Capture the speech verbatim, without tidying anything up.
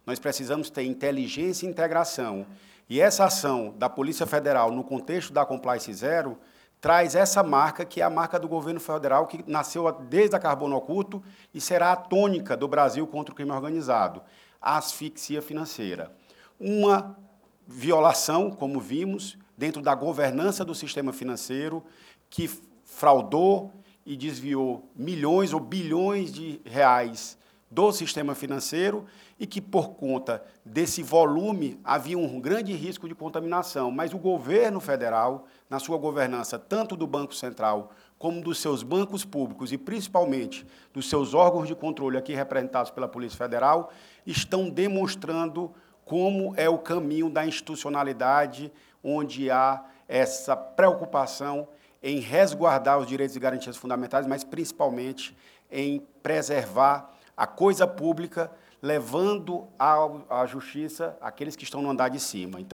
nós precisamos ter inteligência e integração. E essa ação da Polícia Federal, no contexto da Compliance Zero, traz essa marca, que é a marca do governo federal, que nasceu desde a Carbono Oculto e será a tônica do Brasil contra o crime organizado, a asfixia financeira. Uma violação, como vimos, dentro da governança do sistema financeiro, que fraudou e desviou milhões ou bilhões de reais do sistema financeiro e que, por conta desse volume, havia um grande risco de contaminação. Mas o governo federal, na sua governança, tanto do Banco Central como dos seus bancos públicos e, principalmente, dos seus órgãos de controle, aqui representados pela Polícia Federal, estão demonstrando como é o caminho da institucionalidade, onde há essa preocupação em resguardar os direitos e garantias fundamentais, mas, principalmente, em preservar a coisa pública, levando à justiça aqueles que estão no andar de cima. Então,